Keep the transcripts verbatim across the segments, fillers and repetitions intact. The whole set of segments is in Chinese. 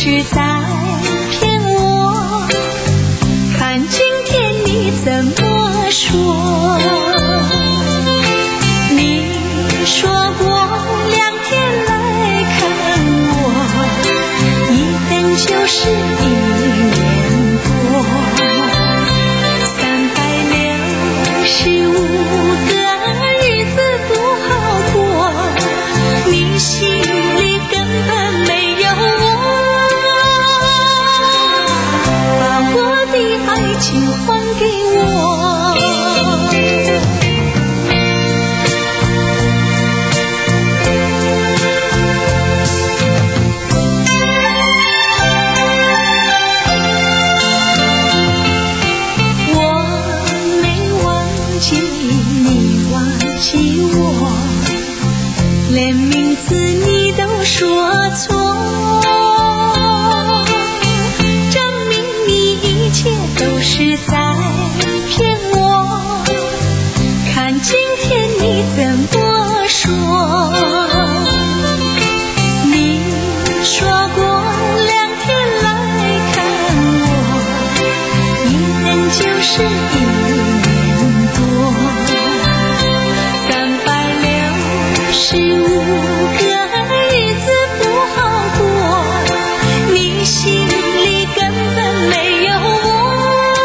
是在骗我，看今天你怎么说。你说过两天来看我，一等就是一年多，三百六十五个日子不好过，你心里根本没有我，把我的爱情还给我。连名字你都说错，证明你一切都是在骗我，看今天你怎么说。你说过两天来看我，一等就是一年多，三百六十五个日子不好过，你心里根本没有我，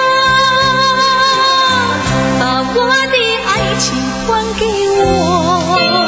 把我的爱情还给我。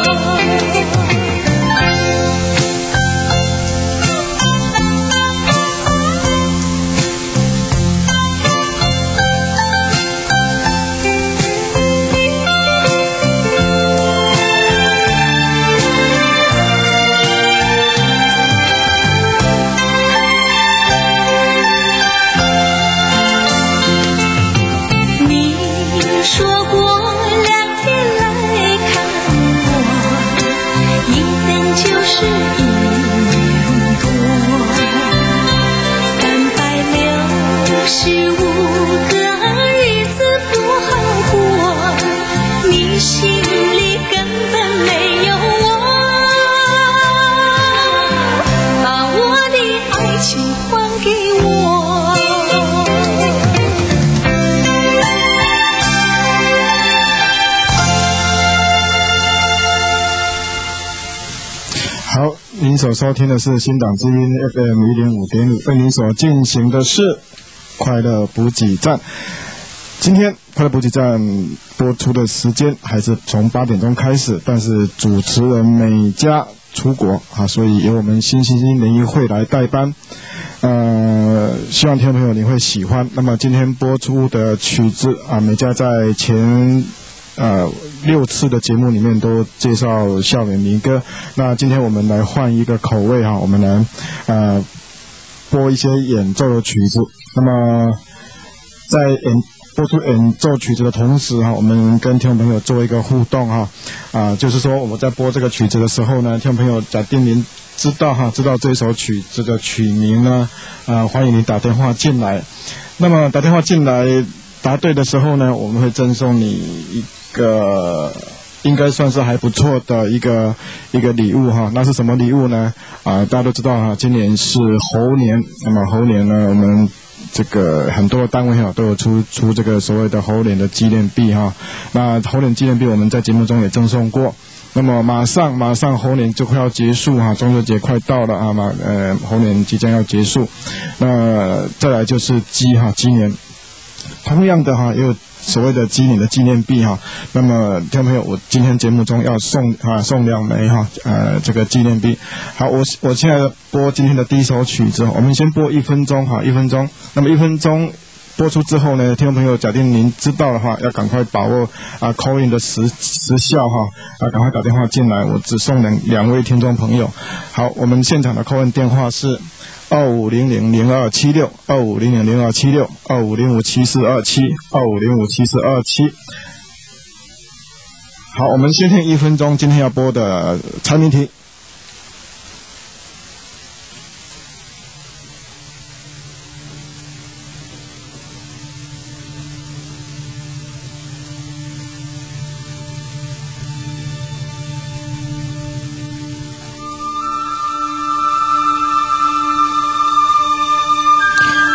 您所收听的是新党之音 F M 一零五点五，为您所进行的是快乐补给站。今天快乐补给站播出的时间还是从八点钟开始，但是主持人美嘉出国啊，所以由我们新星星联谊会来代班。呃，希望听众朋友你会喜欢。那么今天播出的曲子啊，美嘉在前呃六次的节目里面都介绍校园民歌，那今天我们来换一个口味哈，我们来呃播一些演奏的曲子。那么在演播出演奏曲子的同时哈，我们跟听众朋友做一个互动哈，啊、呃，就是说我们在播这个曲子的时候呢，听众朋友假定您知道哈，知道这首曲子的曲名呢，啊、呃，欢迎你打电话进来。那么打电话进来答对的时候呢，我们会赠送你一个应该算是还不错的一个一个礼物哈。那是什么礼物呢？啊、呃，大家都知道哈，今年是猴年，那么猴年呢，我们这个很多的单位哈都有出出这个所谓的猴年的纪念币哈。那猴年纪念币我们在节目中也赠送过。那么马上马上猴年就快要结束哈，中秋节快到了啊嘛，呃猴年即将要结束。那再来就是鸡哈，鸡年。同样的哈，也有所谓的鸡年的纪念币哈。那么听众朋友，我今天节目中要送啊送两枚哈，呃这个纪念币。好，我我现在播今天的第一首曲子，我们先播一分钟哈，一分钟。那么一分钟播出之后呢，听众朋友，假定您知道的话，要赶快把握啊 call in 的时时效哈，啊赶快打电话进来，我只送两两位听众朋友。好，我们现场的 call in 电话是二五零零零二七六，二五零零零二七六，二五零五七四二七，二五零五七四二七。好，我们先听一分钟今天要播的猜谜题。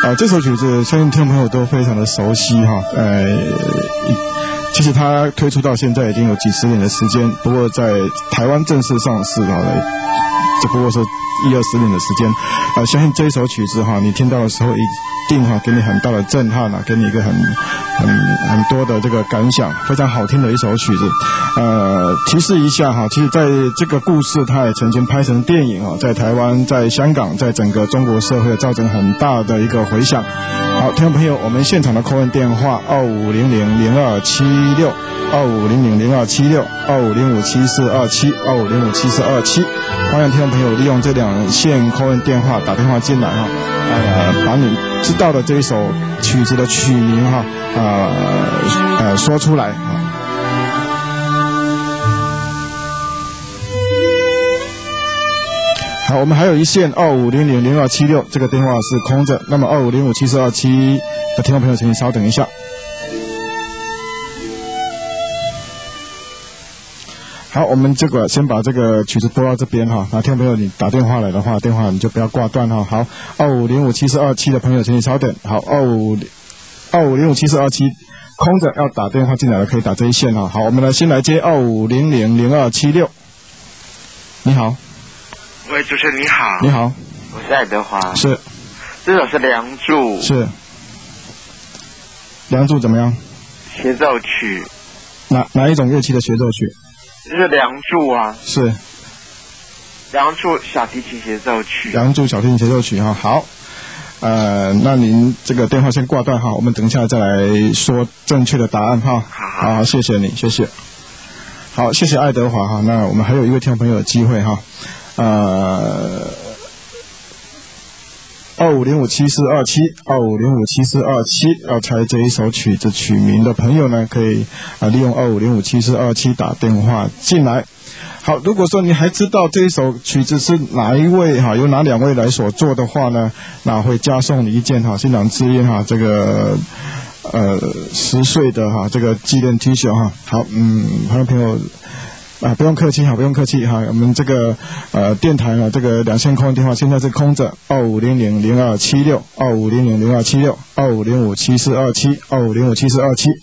呃，这首曲子相信听众朋友都非常的熟悉哈。呃，其实它推出到现在已经有几十年的时间，不过在台湾正式上市哈，只不过是一二十年的时间。呃，相信这一首曲子哈，你听到的时候一定哈给你很大的震撼啊，给你一个很很很多的这个感想，非常好听的一首曲子。呃，提示一下哈，其实在这个故事它也曾经拍成电影啊，在台湾、在香港、在整个中国社会造成很大的一个回响。好，听众朋友，我们现场的 call in 电话二五零零零二七六，二五零零零二七六，二五零五七四二七，二五零五七四二七，欢迎听众朋友利用这两线 call in 电话打电话进来哈，呃，把你知道的这一首曲子的曲名哈，呃呃说出来啊。好，我们还有一线二五零零零二七六，这个电话是空着。那么二五零五七四二七的听众朋友，请你稍等一下。好，我们这个先把这个曲子播到这边哈。那听众朋友，你打电话来的话，电话你就不要挂断哈。好，二五零五七四二七的朋友，请你稍等。好，二五二五零五七四二七空着，要打电话进来的可以打这一线哈。好，我们来先来接二五零零零二七六。你好。 喂，主持人你好。 你好， 我是爱德华。 是。 这首是《梁祝》。 是。《梁祝》怎么样？ 协奏曲。 哪哪一种乐器的协奏曲？ 就是《梁祝》啊。 是。《 梁祝》小提琴协奏曲。 《梁祝》小提琴协奏曲哈。好。呃，那您这个电话先挂断哈，我们等一下再来说正确的答案哈。好，好，谢谢你，谢谢。好，谢谢爱德华哈。那我们还有一位听众朋友的机会哈。呃，二五零五七四二七，二五零五七四二七，要猜这一首曲子曲名的朋友呢，可以啊、呃、利用二五零五七四二七打电话进来。好，如果说你还知道这一首曲子是哪一位哈，由哪两位来所做的话呢，那会加送你一件哈新郎之音哈这个呃十岁的哈这个纪念 T 恤哈。好，嗯，朋友朋友。啊，不用客气哈，不用客气哈。我们这个呃电台呢，这个两线空电话现在是空着，二五零零零二七六，二五零零零二七六，二五零五七四二七，二五零五七四二七。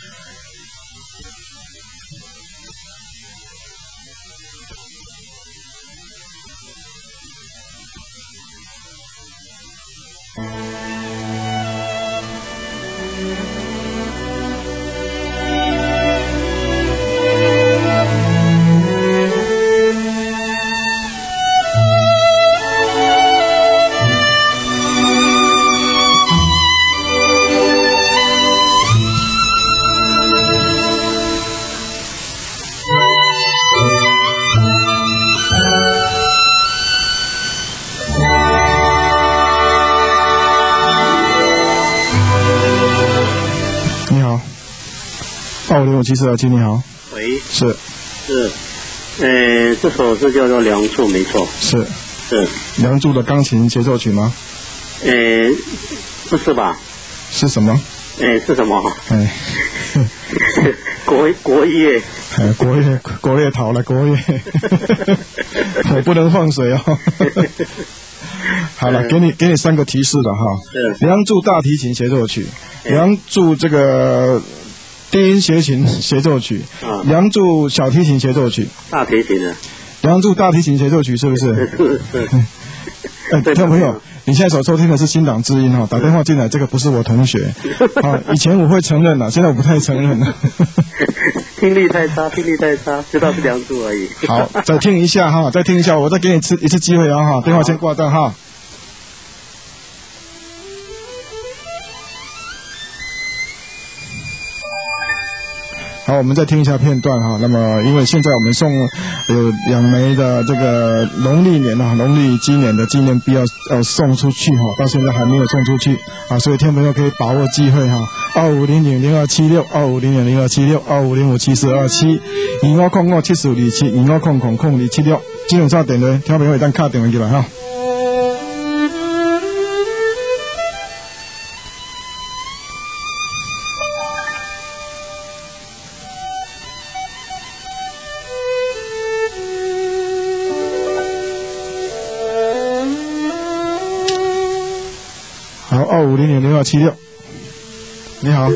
二五零五七四二七，你好。 喂。 是。 是。呃，这首是叫做《梁祝》，没错。 是。 是。 梁祝的钢琴协奏曲吗？ 呃，不是吧？ 是什么？ 哎，是什么？ 哎， 国国乐。 哎，国乐，国乐逃了，国乐。我不能放水哦。好了，给你给你三个提示了哈。 是。 梁祝大提琴协奏曲，梁祝这个低音协琴协奏曲， 啊， 梁祝小提琴协奏曲。 大提琴的。 梁祝大提琴协奏曲是不是？ 是是。 哎，听众朋友，你现在所收听的是新党之音哈，打电话进来，这个不是我同学啊，以前我会承认了，现在我不太承认了。 听力太差，听力太差，知道是梁祝而已。 好，再听一下哈，再听一下，我再给你一次一次机会啊哈，电话先挂断哈。好，我们再听一下片段哈。那么，因为现在我们送有两枚的这个农历年啊，农历今年的纪念币要要送出去哈，到现在还没有送出去啊，所以听众朋友可以把握机会哈。二五零零零二七六，二五零零零二七六，二五零五七四二七，二五空五七四二七，二五空空空二七六，这两saa电话，听众朋友会当卡电话进来哈。好， 二五零零零二七六，你好。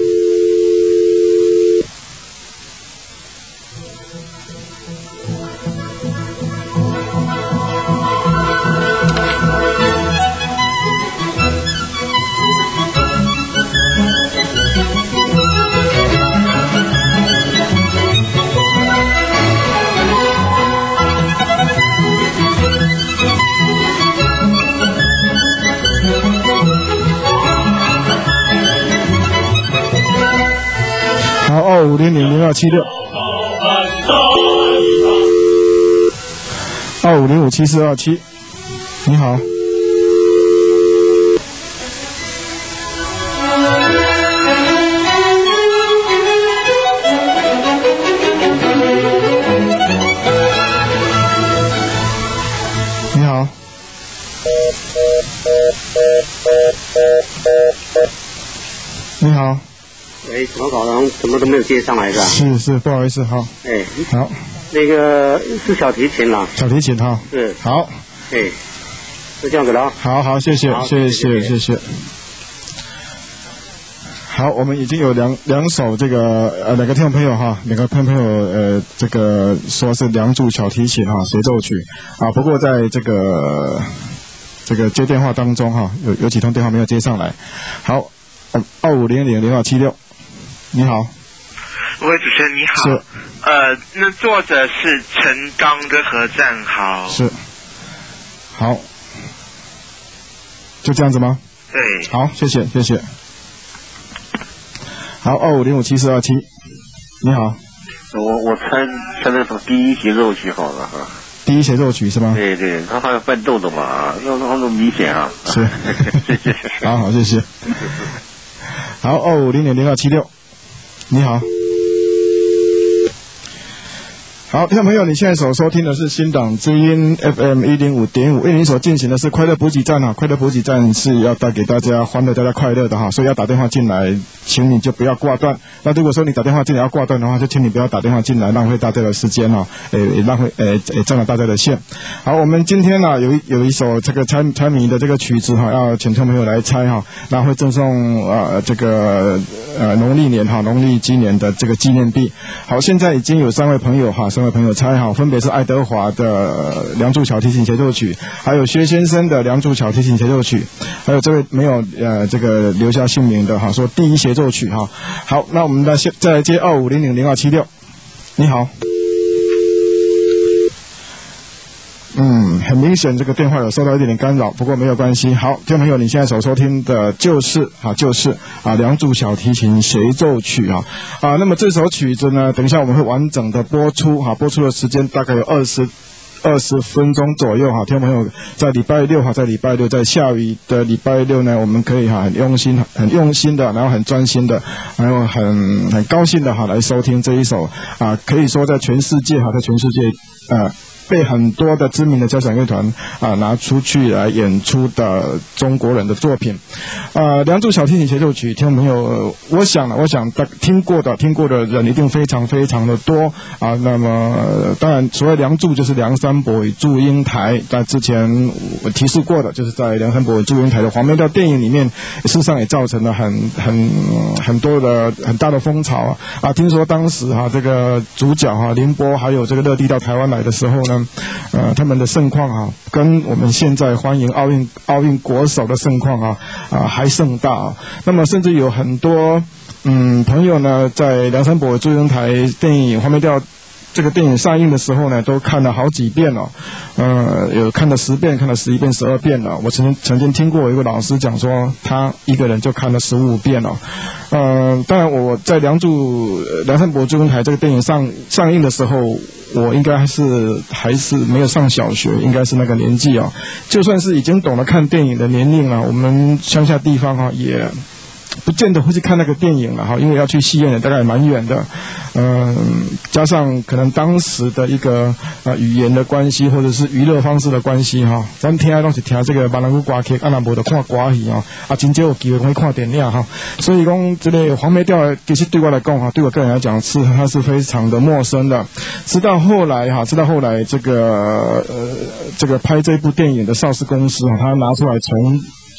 二五零零零二七六，二五零五七四二七，你好。你好。你好。 喂，怎么搞的？怎么都没有接上来是吧？ 是是，不好意思，好。 哎， 好。 那个是小提琴啦。 小提琴哈。 是。 好。 哎，就这样子了。 好好，谢谢，谢谢，谢谢。好，我们已经有两两首这个呃两个听众朋友哈，两个听众朋友呃这个说是梁祝小提琴哈协奏曲啊，不过在这个这个接电话当中哈，有有几通电话没有接上来。好，二五零零零二七六。你好， 喂，主持人你好。 是。 呃，那作者是陈刚跟何战豪。 是。好。就这样子吗？ 对。 好，谢谢，谢谢。好，二五零五七四二七。你好。 我我猜猜那首第一协奏曲好了哈。 第一协奏曲是吗？ 对对，他还有伴奏的嘛，那那那明显啊。 是。 谢谢。 好好，谢谢。好，二五零零零二七六。你好，好，听众朋友，你现在所收听的是新党之音 F M 一零五点五，为您所进行的是快乐补给站哈，快乐补给站是要带给大家欢乐、大家快乐的哈，所以要打电话进来，请你就不要挂断。那如果说你打电话进来要挂断的话，就请你不要打电话进来，浪费大家的时间哈，诶，浪费诶诶占了大家的线。好，我们今天呢、啊、有有一首这个猜猜谜的这个曲子哈，要请听众朋友来猜哈，然后会赠送呃这个呃农历年哈农历今年的这个纪念币。好，现在已经有三位朋友哈，三位朋友猜好，分别是爱德华的梁祝小提琴协奏曲，还有薛先生的梁祝小提琴协奏曲，还有这位没有呃这个留下姓名的哈，说第一协奏曲哈。好，那我们来再来接二五零零零二七六，你好。嗯，很明显这个电话有受到一点点干扰，不过没有关系。好，听众朋友，你现在所收听的就是啊，就是啊，梁祝小提琴协奏曲啊啊。那么这首曲子呢，等一下我们会完整的播出哈、啊，播出的时间大概有二十二十分钟左右哈。听众朋友，在礼拜六哈，在礼拜六在下雨的礼拜六呢，我们可以哈很用心、很用心的，然后很专心的，然后很很高兴的哈来收听这一首啊，可以说在全世界哈，在全世界呃。被很多的知名的交响乐团啊拿出去来演出的中国人的作品，呃，梁祝小提琴协奏曲，听众朋友，我想我想大听过的听过的人一定非常非常的多啊。那么、呃、当然，所谓梁祝就是梁山伯与祝英台，在之前我提示过的，就是在梁山伯与祝英台的黄梅调电影里面，事实上也造成了很很很多的很大的风潮啊。啊，听说当时哈、啊、这个主角哈、啊、凌波还有这个乐蒂到台湾来的时候呢。呃，他们的盛况啊，跟我们现在欢迎奥运奥运国手的盛况啊啊还盛大啊。那么甚至有很多嗯朋友呢，在梁山伯祝英台电影黄梅调这个电影上映的时候呢，都看了好几遍了、哦，呃，有看了十遍，看了十一遍、十二遍了。我曾经曾经听过一个老师讲说，他一个人就看了十五遍了。呃，当然我在梁祝梁山伯祝英台这个电影上上映的时候，我应该还是还是没有上小学，应该是那个年纪啊。就算是已经懂得看电影的年龄了，我们乡下地方啊也不见得会去看那个电影了哈，因为要去戏院也大概蛮远的，嗯、呃，加上可能当时的一个呃语言的关系，或者是娱乐方式的关系哈，咱听都是听这个闽南语歌曲，啊，那无就看歌戏哦，啊，真少有机会可以看电影哈，所以讲这个黄梅调其实对我来讲哈，对我个人来讲是它是非常的陌生的，直到后来哈，直到后来这个呃这个拍这部电影的邵氏公司哈，他拿出来重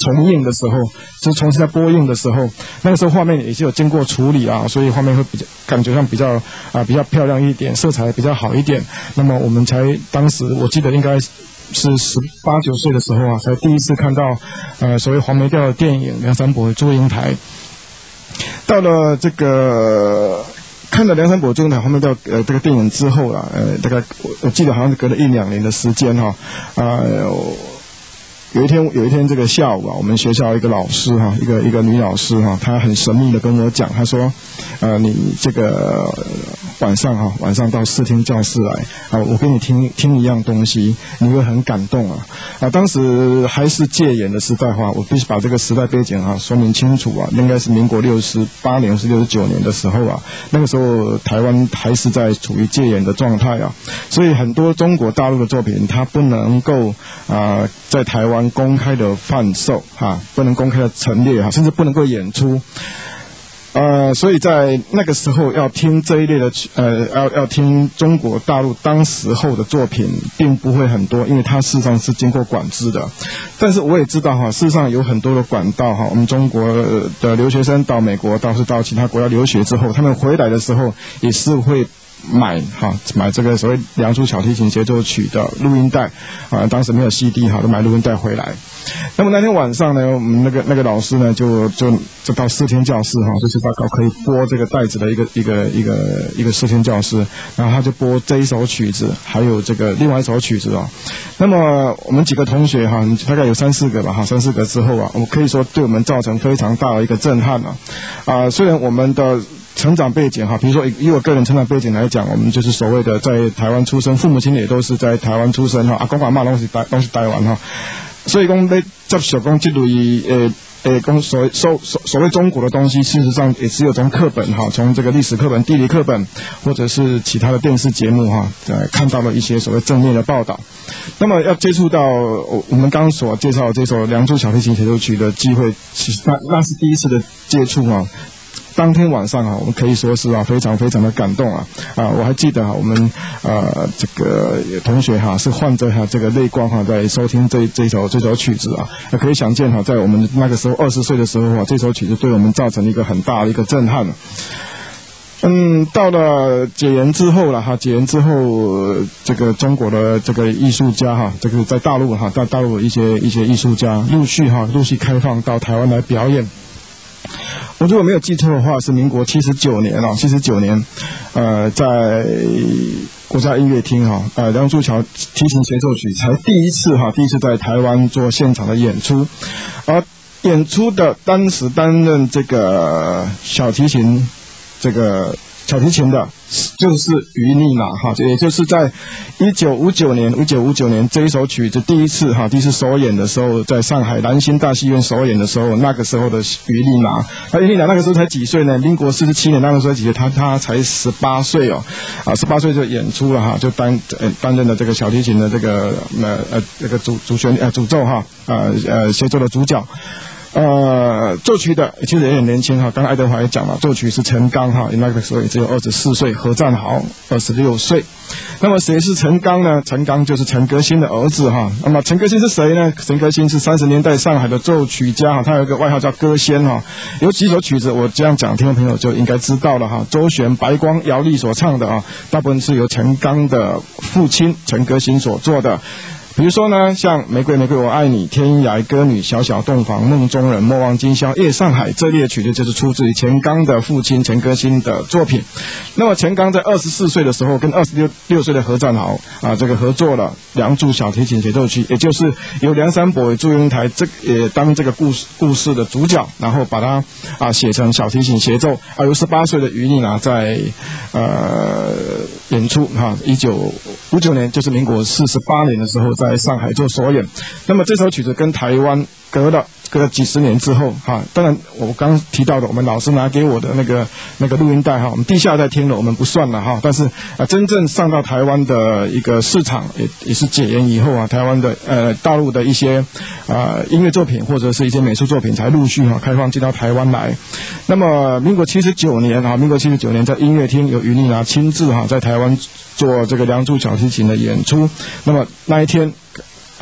重映的时候，就是重新在播映的时候，那个时候画面也是有经过处理啊，所以画面会比较感觉上比较啊比较漂亮一点，色彩比较好一点。那么我们才当时我记得应该是十八九岁的时候啊，才第一次看到呃所谓黄梅调的电影《梁山伯祝英台》。到了这个看了梁山伯祝英台黄梅调呃这个电影之后啊，呃大概我我记得好像是隔了一两年的时间哈，啊、呃。有一天，有一天这个下午啊，我们学校一个老师哈，一个一个女老师哈，她很神秘的跟我讲，她说，呃，你这个晚上哈，晚上到视听教室来啊，我给你听听一样东西，你会很感动啊啊！当时还是戒严的时代哈，我必须把这个时代背景哈说明清楚啊，应该是民国六十八年是六十九年的时候啊，那个时候台湾还是在处于戒严的状态啊，所以很多中国大陆的作品它不能够啊、呃、在台湾公开的贩售哈，不能公开的陈列哈，甚至不能够演出。呃，所以在那个时候要听这一类的呃，要要听中国大陆当时候的作品，并不会很多，因为它事实上是经过管制的。但是我也知道哈，事实上有很多的管道哈，我们中国的留学生到美国，倒是到其他国家留学之后，他们回来的时候也是会买哈买这个所谓《梁祝小提琴协奏曲》的录音带啊，当时没有 C D 哈，都买录音带回来。那么那天晚上呢，我们那个那个老师呢，就就就到视听教室哈，就是大概可以播这个带子的一个一个一个一个视听教室，然后他就播这一首曲子，还有这个另外一首曲子哦。那么我们几个同学哈，大概有三四个吧哈，三四个之后啊，我可以说对我们造成非常大的一个震撼啊啊！虽然我们的成长背景哈，比如说以我个人成长背景来讲，我们就是所谓的在台湾出生，父母亲也都是在台湾出生哈，阿公阿嬷都是台都是台湾哈，所以讲要接受讲这类呃呃讲所所所所谓中国的东西，事实上也只有从课本哈，从这个历史课本、地理课本，或者是其他的电视节目哈，呃看到了一些所谓正面的报道。那么要接触到我们刚刚所介绍的这首《梁祝小提琴协奏曲》的机会，其实那那是第一次的接触啊。当天晚上啊，我们可以说是啊，非常非常的感动啊啊！我还记得哈、啊，我们呃这个同学哈、啊、是换着哈这个泪光哈、啊、在收听这这首这首曲子啊，可以想见哈、啊，在我们那个时候二十岁的时候啊，这首曲子对我们造成一个很大的一个震撼、啊。嗯，到了解严之后了哈，解严之后，这个中国的这个艺术家哈，这个在大陆哈，在大陆一些一些艺术家陆续哈陆续开放到台湾来表演。我如果没有记错的话，是民国七十九年啊，七十九年，呃，在国家音乐厅哈，呃，梁祝小提琴协奏曲才第一次哈，第一次在台湾做现场的演出，而演出的当时担任这个小提琴这个小提琴的就是于丽娜哈，也就是在一九五九年一九五九年这一首曲子第一次哈第一次首演的时候，在上海兰心大戏院首演的时候，那个时候的于丽娜，那于丽娜那个时候才几岁呢？民国四十七年那个时候几岁？她她才十八岁哦，啊十八岁就演出了哈，就担呃担任了这个小提琴的这个呃呃这个主主旋呃主奏哈呃呃协奏的主角。呃，作曲的其实也很年轻哈，刚刚爱德华也讲了，作曲是陈刚哈，那个时候也只有二十四岁，何占豪二十六岁。那么谁是陈刚呢？陈刚就是陈革新的儿子哈。那么陈革新是谁呢？陈革新是三十年代上海的作曲家哈，他有一个外号叫歌仙哈。有几首曲子我这样讲，听众朋友就应该知道了哈。周璇、白光、姚丽所唱的啊，大部分是由陈刚的父亲陈革新所做的。比如说呢，像玫瑰玫瑰我爱你、天涯歌女、小小洞房、梦中人、莫忘今宵、夜上海，这列曲子就是出自于钱刚的父亲陈革新的作品。那么钱刚在二十四岁的时候，跟二十六六岁的何占豪啊，这个合作了《梁祝小提琴协奏曲》，也就是由梁山伯与祝英台这也当这个故事故事的主角，然后把它啊写成小提琴协奏，啊由十八岁的于丽娜在呃演出哈，一九五九年就是民国四十八年的时候在上海做首演。那么这首曲子跟台湾隔了隔了几十年之后哈，当然我刚提到的我们老师拿给我的那个那个录音带哈，我们地下在听了我们不算了哈，但是啊真正上到台湾的一个市场也也是解严以后啊，台湾的呃大陆的一些啊、呃、音乐作品或者是一些美术作品才陆续哈开放进到台湾来。那么民国七十九年啊，民国七十九年在音乐厅由于丽娜亲自哈在台湾做这个梁祝小提琴的演出。那么那一天啊、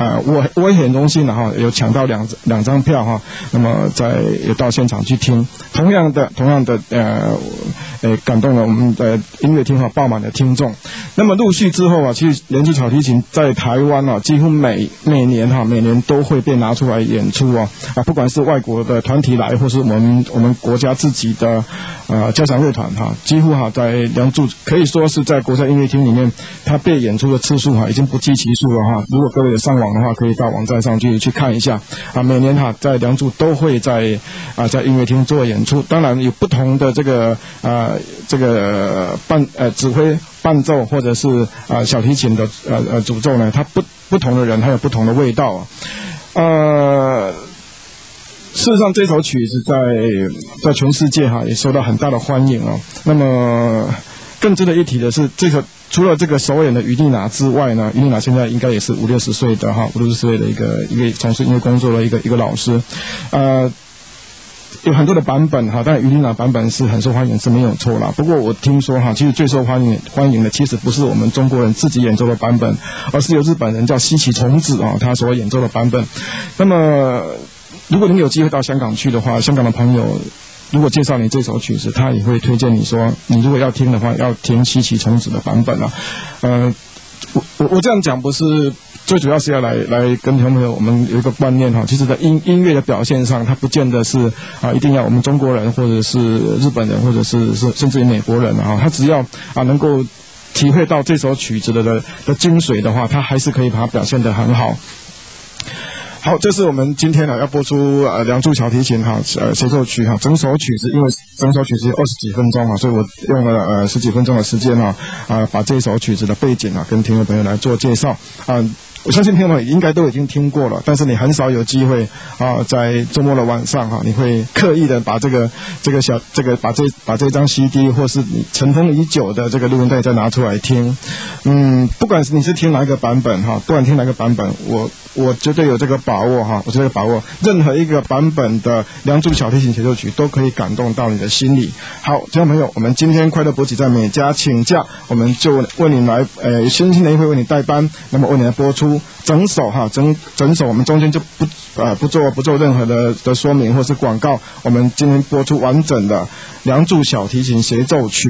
啊、呃，我我也很荣幸的哈，有抢到两两张票哈，那么在有到现场去听，同样的同样的呃呃感动了我们的音乐厅哈爆满的听众。那么陆续之后啊，其实联祝小提琴在台湾啊，几乎每每年哈每年都会被拿出来演出啊啊，不管是外国的团体来，或是我们我们国家自己的呃交响乐团哈，几乎哈在联祝可以说是在国家音乐厅里面，它被演出的次数哈已经不计其数了哈。如果各位有上网的话，可以到网站上去去看一下啊。每年哈在联祝都会在啊在音乐厅做演出，当然有不同的这个呃这个伴呃指挥伴奏或者是啊、呃、小提琴的呃呃主奏呢，它不不同的人它有不同的味道啊。呃，事实上这首曲子在在全世界哈也受到很大的欢迎啊。那么更值得一提的是，这个除了这个首演的于丽娜之外呢，于丽娜现在应该也是五六十岁的哈，五六十岁的一个一个从事音乐工作的一个一个老师，呃。有很多的版本哈，但于丽娜版本是很受欢迎是没有错啦。不过我听说哈，其实最受欢迎欢迎的其实不是我们中国人自己演奏的版本，而是由日本人叫西崎崇子啊他所演奏的版本。那么如果您有机会到香港去的话，香港的朋友如果介绍你这首曲子，他也会推荐你说，你如果要听的话，要听西崎崇子的版本啊。呃，我我我这样讲不是。最主要是要来来跟朋友我们有一个观念哈，其实在音音乐的表现上，它不见得是啊一定要我们中国人或者是日本人或者是是甚至于美国人啊，他只要啊能够体会到这首曲子的的的精髓的话，他还是可以把它表现得很好。好，这是我们今天呢要播出呃梁祝小提琴哈呃协奏曲哈，整首曲子因为整首曲子有二十几分钟啊，所以我用了呃十几分钟的时间哈啊、呃、把这首曲子的背景啊跟听众朋友来做介绍啊。呃我相信听众朋友应该都已经听过了，但是你很少有机会啊，在周末的晚上哈、啊，你会刻意的把这个这个小这个把这把这张 C D 或是你尘封已久的这个录音带再拿出来听。嗯，不管是你是听哪一个版本哈、啊，不管听哪个版本，我我绝对有这个把握哈、啊，我绝对把握任何一个版本的梁祝小提琴协奏曲都可以感动到你的心里。好，听众朋友，我们今天快乐补给在美家请假，我们就为你来呃星星的一会为你代班，那么为你来播出。整首哈，整整首我们中间就不呃不做不做任何的的说明或是广告，我们今天播出完整的梁祝小提琴协奏曲。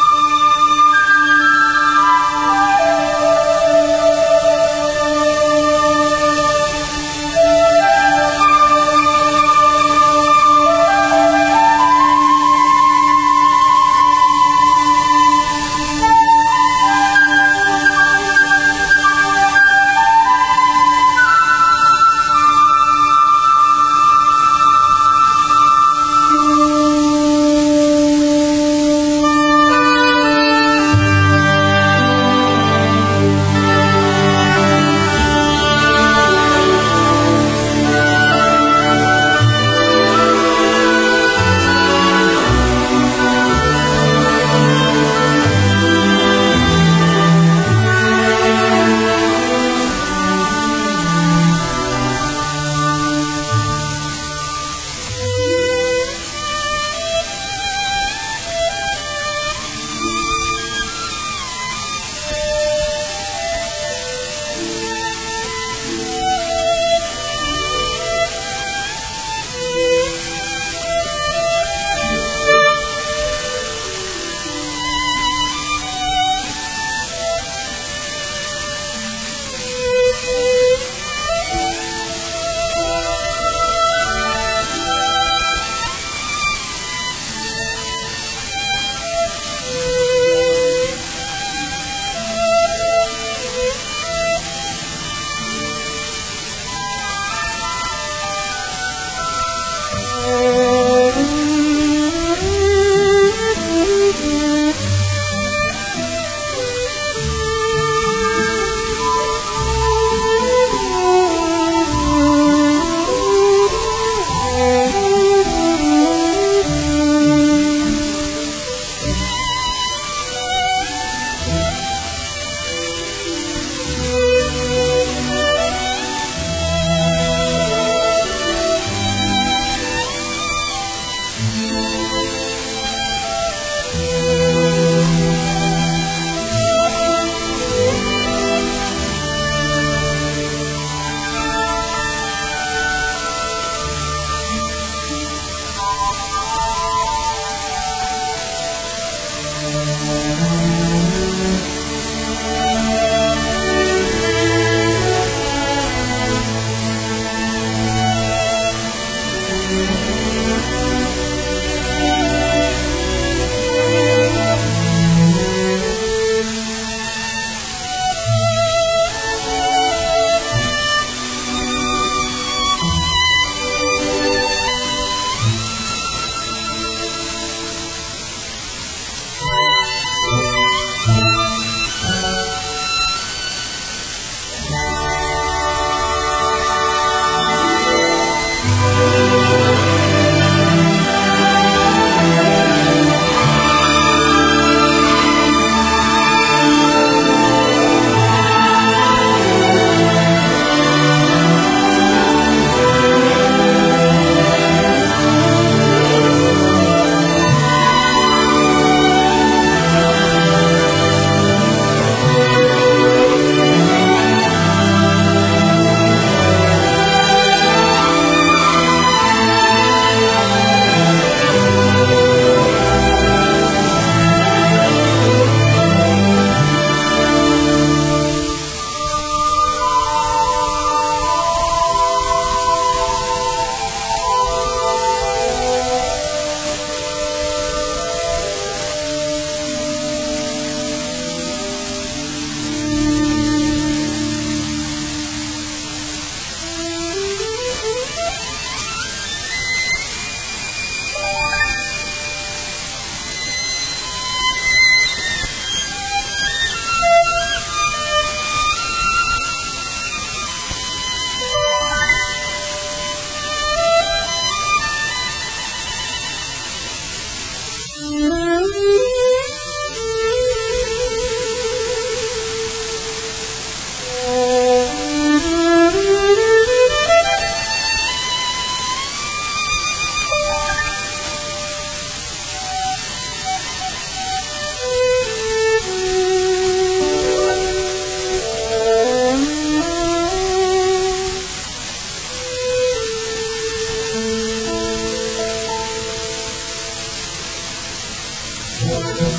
《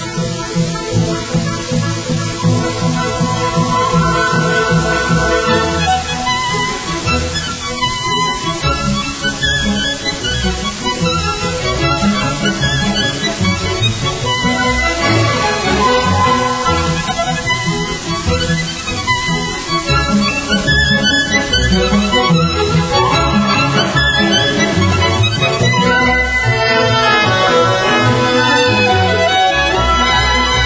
我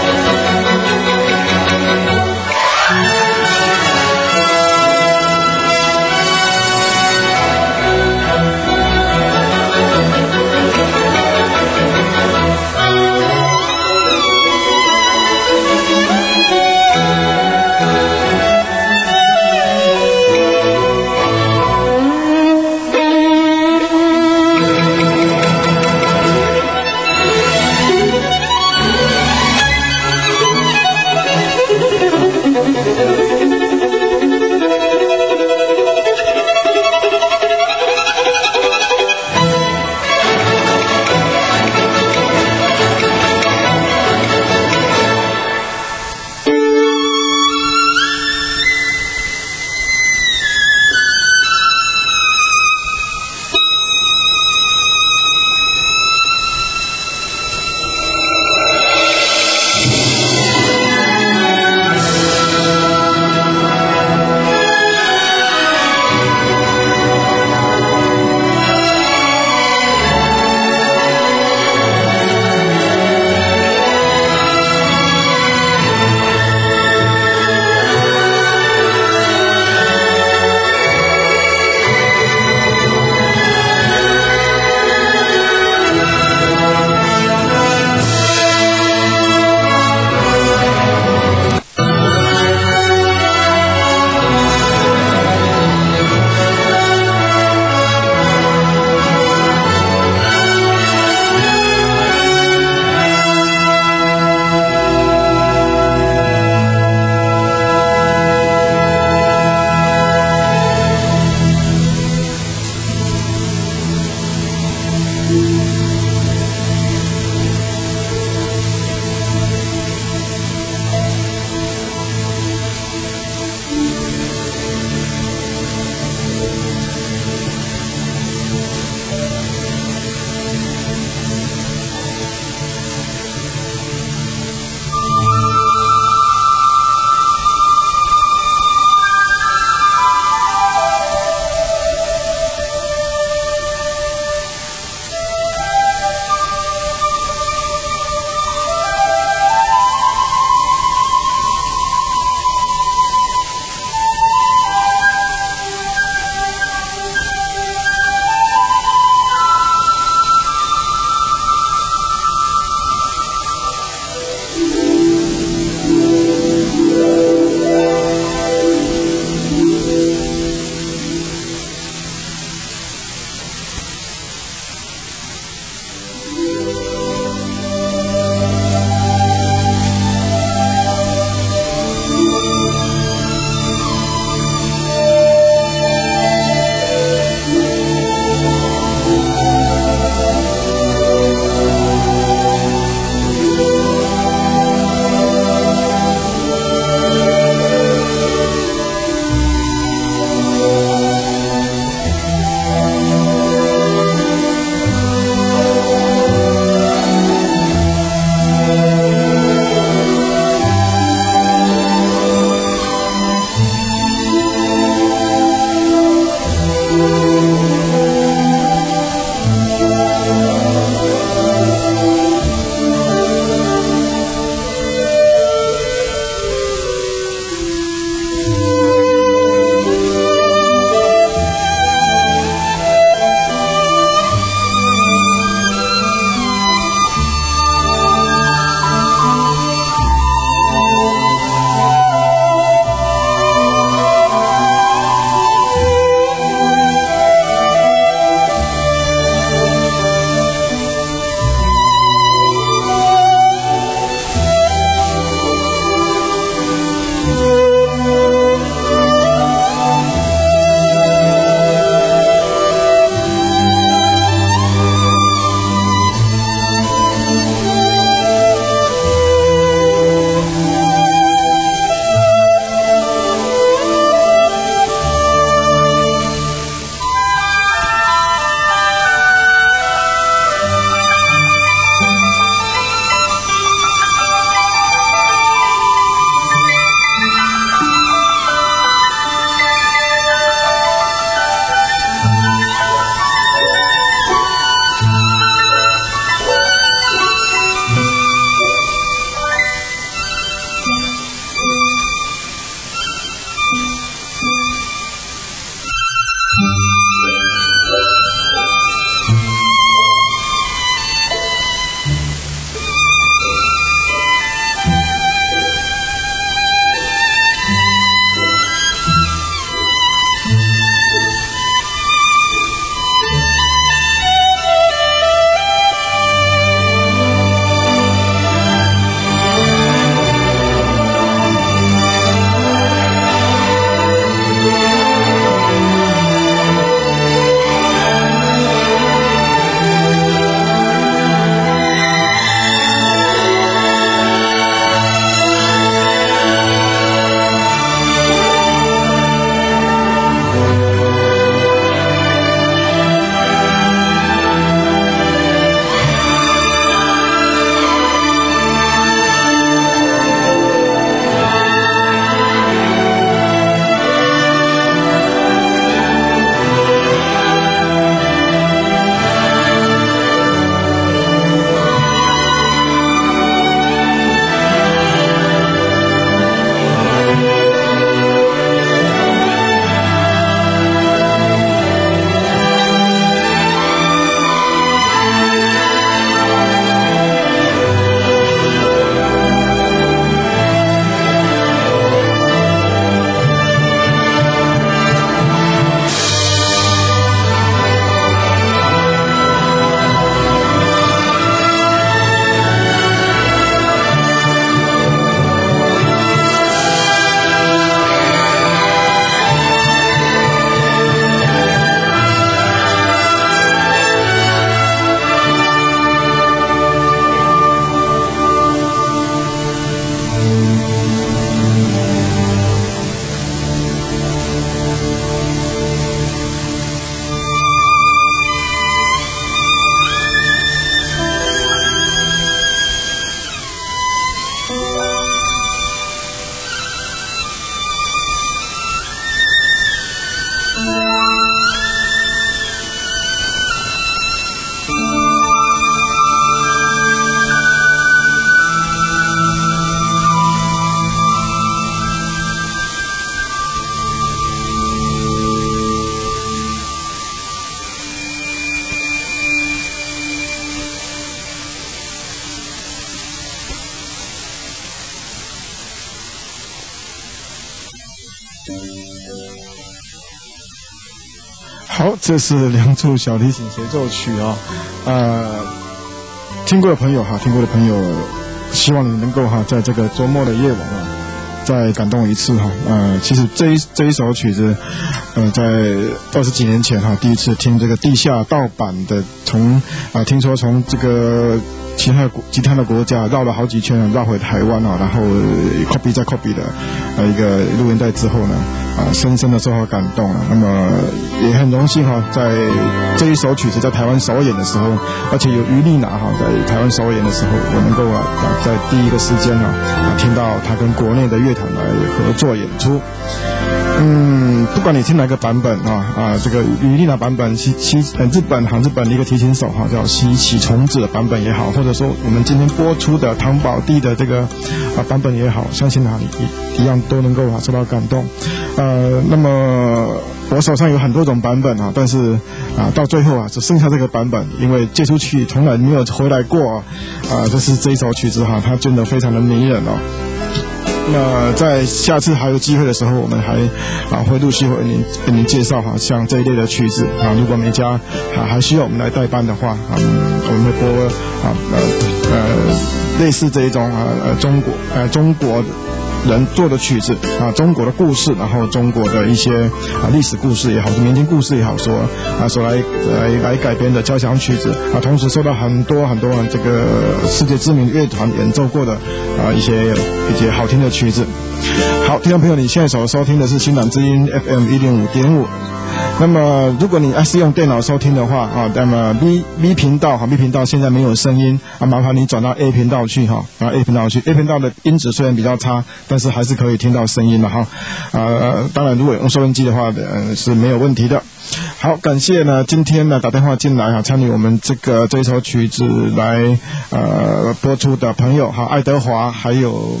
好，这是《梁祝小提琴协奏曲》啊，呃，听过的朋友哈，听过的朋友，希望你能够哈，在这个周末的夜晚啊，再感动一次哈。呃，其实这一这一首曲子，呃，在二十几年前哈，第一次听这个地下盗版的，从啊、呃，听说从这个其他国其他的国家绕了好几圈，绕回台湾啊，然后 copy 再 copy 的呃一个录音带之后呢，啊、呃，深深的受到感动了。那么也很荣幸哈，在这一首曲子在台湾首演的时候，而且有于丽娜哈在台湾首演的时候，我能够啊在第一个时间啊听到他跟国内的乐团来合作演出。嗯，不管你听哪个版本啊啊，这个于丽娜版本，西西呃日本哈日本的一个提琴手哈叫西崎崇子的版本也好，或者说我们今天播出的唐宝弟的这个啊版本也好，相信哪里一一样都能够啊受到感动。呃，那么我手上有很多种版本啊，但是啊到最后啊只剩下这个版本，因为借出去从来没有回来过啊，啊这是这一首曲子哈，它真的非常的迷人哦。那在下次还有机会的时候，我们还啊会陆续为您跟您介绍哈，像这一类的曲子啊，如果每家啊还需要我们来代班的话啊，我们会播啊呃呃类似这一种啊呃中国呃中国人做的曲子啊，中国的故事，然后中国的一些啊历史故事也好，民间故事也好，说啊所来来来改编的交响曲子啊，同时受到很多很多这个世界知名乐团演奏过的啊一些一些好听的曲子。好，听众朋友，你现在所收听的是新港之音 F M 一零五点五。那么，如果你还是用电脑收听的话啊，那么 V V 频道哈 V 频道现在没有声音啊，麻烦你转到 A 频道去哈，啊 A 频道去 A 频道的音质虽然比较差，但是还是可以听到声音的哈。呃，当然如果用收音机的话，呃是没有问题的。好，感谢呢今天呢打电话进来哈，参与我们这个这一首曲子来呃播出的朋友哈，爱德华还有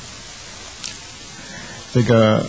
这个。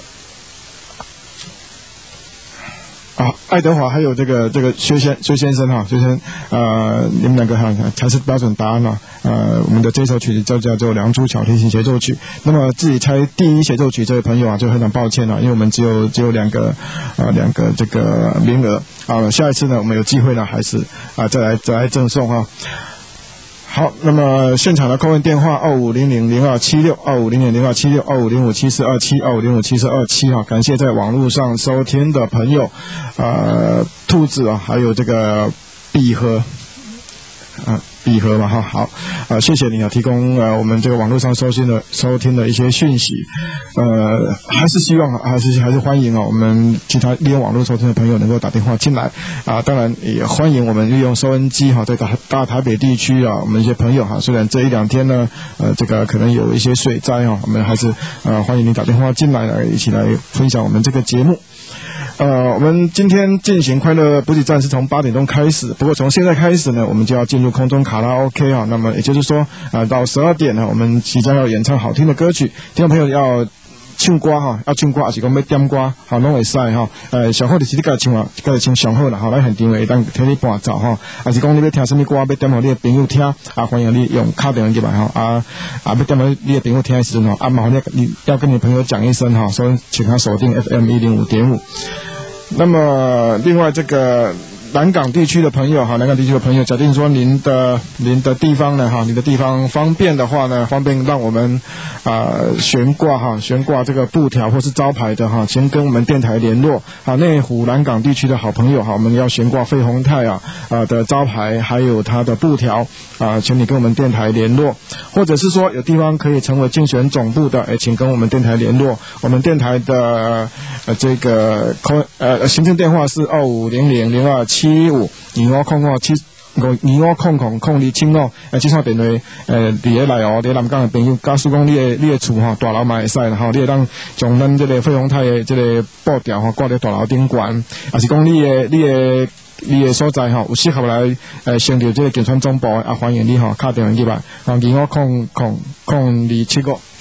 啊，爱德华还有这个这个薛先薛先生哈，薛先生呃，你们两个哈才是标准答案了。呃，我们的这首曲子就叫做《梁祝小提琴协奏曲》。那么自己猜第一协奏曲这位朋友啊，就非常抱歉了，因为我们只有只有两个呃两个这个名额啊。下一次呢，我们有机会呢，还是啊再来再来赠送哈。好，那么现场的call in电话二五零零零二七六二五零零零二七六二五零五七四二七二五零五七四二七哈，感谢在网络上收听的朋友，呃，兔子啊，还有这个碧和啊。闭合嘛哈，好，呃，谢谢你啊，提供呃我们这个网络上收听的收听的一些讯息，呃，还是希望还是还是欢迎啊，我们其他利用网络收听的朋友能够打电话进来啊，当然也欢迎我们利用收音机哈，在大大台北地区啊，我们一些朋友哈，虽然这一两天呢，呃，这个可能有一些水灾啊，我们还是呃欢迎你打电话进来来一起来分享我们这个节目。呃，我们今天进行快乐补给站是从八点钟开始，不过从现在开始呢，我们就要进入空中卡拉 OK 啊。那么也就是说，呃，到十二点呢，我们即将要演唱好听的歌曲，听众朋友要唱歌哈，要唱歌还是讲要点歌，好拢会使哈。呃，上好就是你家唱啊，家唱上好啦，吼，咱现场会当听你伴奏哈，还是讲你要听什么歌，要点互你的朋友听，啊，欢迎你用卡电话进来哈，啊啊，要点互你的朋友听的时阵吼，啊，麻烦你你要跟你朋友讲一声哈，说请他锁定 F M 一零五点五。那么，另外这个南港地区的朋友哈，南港地区的朋友，假定说您的您的地方呢哈，您的地方方便的话呢，方便让我们啊、呃、悬挂哈，悬挂这个布条或是招牌的哈，请跟我们电台联络啊。内湖南港地区的好朋友哈，我们要悬挂费鸿泰啊啊、呃、的招牌，还有它的布条啊，请你跟我们电台联络，或者是说有地方可以成为竞选总部的，哎，请跟我们电台联络。我们电台的呃这个呃行政电话是二五零零零二七五二五空空七五二五空空空二七五，诶，这串电话诶，伫咧内湖伫南港的朋友，假使讲你的你的厝吼大楼嘛会使啦吼，你会当将咱这个费鸿泰的这个布条吼挂在大楼顶悬，还是讲你的你的你的所在吼有适合来诶成立这个竞选总部啊，欢迎你吼打电话进来，二五空空空二七五。